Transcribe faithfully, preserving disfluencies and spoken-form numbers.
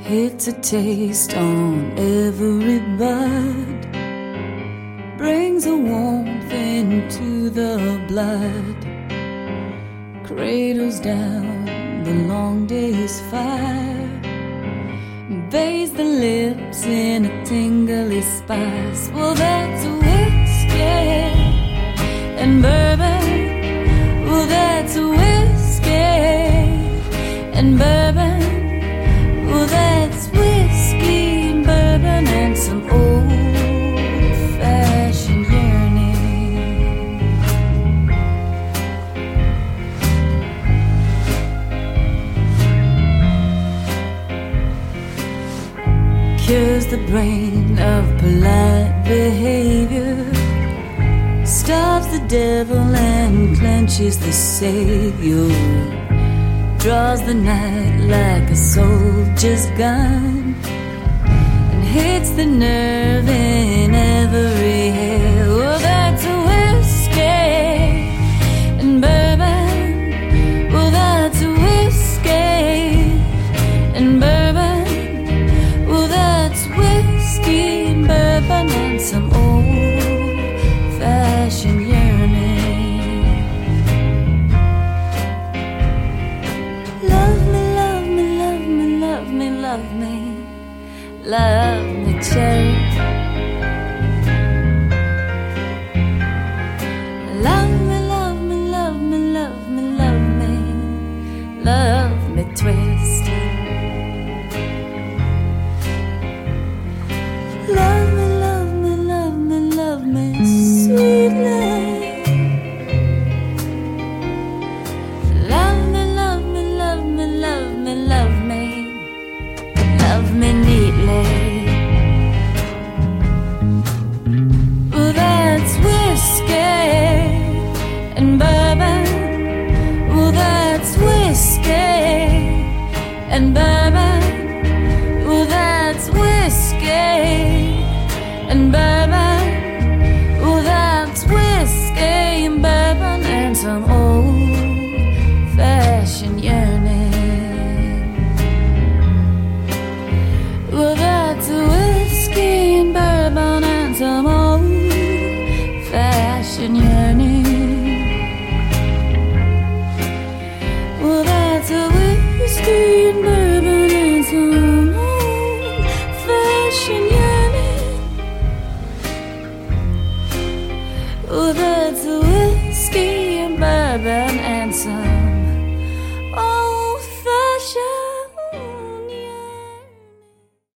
It's a taste on every bud, brings a warmth into the blood, cradles down the long day's fire, bathes the lips in a tingly spice. Well, that's whiskey and bourbon. Well, that's whiskey and bourbon. Well, that's whiskey and bourbon and some old-fashioned yearning. Cures the brain of polite behavior, stops the devil and clenches the Savior, draws the night like a soldier's gun, and hits the nerve in every hair. Well, that's a whiskey and bourbon. Well, that's a whiskey and bourbon. Well, that's whiskey and bourbon and some old-fashioned yearning. Love me, love me, love me, love me, love me, love me, cherry. Love me, love me, love me, love me, love me, love me, twist. Love me, love me, love me, love me, sweetly. Love me, love me, love me, love me, love me, love me neatly. Well, that's whiskey and bourbon. Well, that's whiskey and bourbon. Well, that's whiskey and bourbon. Well, that's whiskey and bourbon and some old-fashioned yearning. Well, that's whiskey and bourbon and some old-fashioned yearning. Well, that's a whiskey and bourbon and some old-fashioned yearning. Oh, that's a whiskey